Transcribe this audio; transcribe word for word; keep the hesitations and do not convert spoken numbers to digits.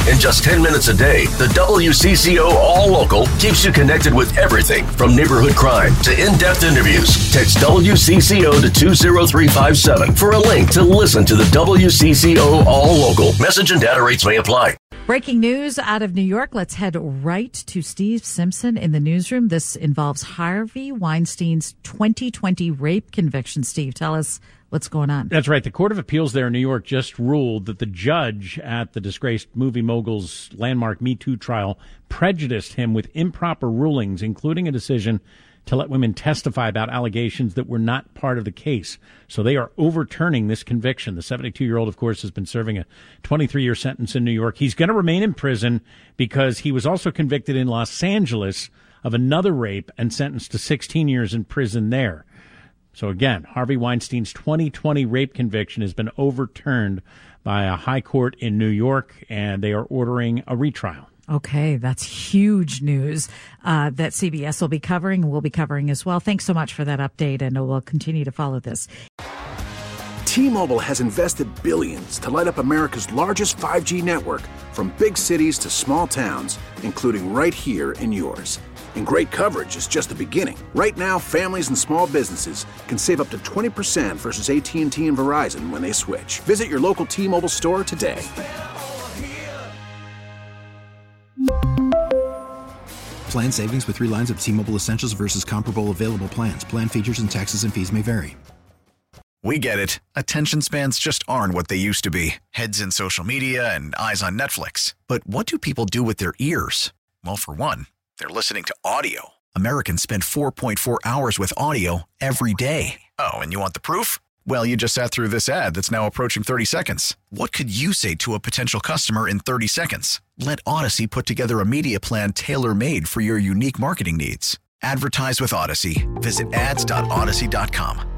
In just ten minutes a day, the W C C O All Local keeps you connected with everything from neighborhood crime to in-depth interviews. Text W C C O to two zero three five seven for a link to listen to the W C C O All Local. Message and data rates may apply. Breaking news out of New York. Let's head right to Steve Simpson in the newsroom. This involves Harvey Weinstein's twenty twenty rape conviction. Steve, tell us what's going on. That's right. The Court of Appeals there in New York just ruled that the judge at the disgraced movie mogul's landmark Me Too trial prejudiced him with improper rulings, including a decision to let women testify about allegations that were not part of the case. So they are overturning this conviction. The seventy-two-year-old, of course, has been serving a twenty-three-year sentence in New York. He's going to remain in prison because he was also convicted in Los Angeles of another rape and sentenced to sixteen years in prison there. So again, Harvey Weinstein's twenty twenty rape conviction has been overturned by a high court in New York, and they are ordering a retrial. Okay, that's huge news uh, that C B S will be covering and we'll be covering as well. Thanks so much for that update, and we'll continue to follow this. T-Mobile has invested billions to light up America's largest five G network, from big cities to small towns, including right here in yours. And great coverage is just the beginning. Right now, families and small businesses can save up to twenty percent versus A T and T and Verizon when they switch. Visit your local T-Mobile store today. Plan savings with three lines of T-Mobile Essentials versus comparable available plans. Plan features and taxes and fees may vary. We get it. Attention spans just aren't what they used to be. Heads in social media and eyes on Netflix. But what do people do with their ears? Well, for one, they're listening to audio. Americans spend four point four hours with audio every day. Oh, and you want the proof? Well, you just sat through this ad that's now approaching thirty seconds. What could you say to a potential customer in thirty seconds? Let Odyssey put together a media plan tailor-made for your unique marketing needs. Advertise with Odyssey. Visit ads dot odyssey dot com.